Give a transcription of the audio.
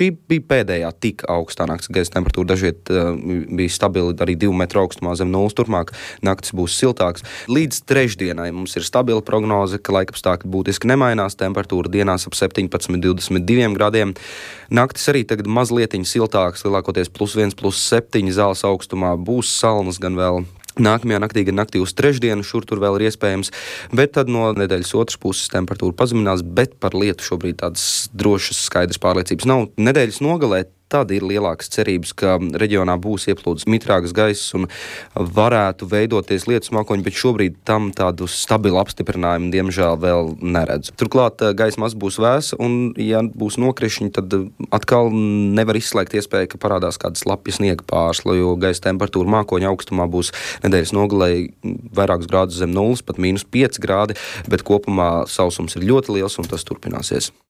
šī bija pēdējā tik augstā nakts gaisa temperatūra. Dažviet bija stabili arī 2 metru augstumā zem nulles. Turpmāk naktis būs siltāks. Līdz trešdienai mums ir stabila prognoze, ka laikapstākļi būtiski nemainās. Temperatūra dienās ap 17–22 grādiem. Naktis arī tagad mazliet siltāks, lielākoties +1, +7 zāles augstumā. Būs salnas gan vēl. Nākamajā naktī, gan naktī uz trešdienu, šur tur vēl ir iespējams, bet tad no nedēļas otras puses temperatūra pazeminās, bet par lietu šobrīd tādas drošas, skaidras pārliecības nav. Nedēļas nogalē tad ir lielākas cerības, ka reģionā būs ieplūdes mitrāks gaiss un varētu veidoties lietus mākoņi, bet šobrīd tam tādu stabilu apstiprinājumu, diemžēl, vēl neredzu. Turklāt gaisa masa būs vēsa, un, ja būs nokrišņi, tad atkal nevar izslēgt iespēju, ka parādās kādas lapja sniega pārsla, jo gaisa temperatūra mākoņa augstumā būs nedēļas nogalē vairākus grādus zem nulles, pat -5 grādi, bet kopumā sausums ir ļoti liels un tas turpināsies.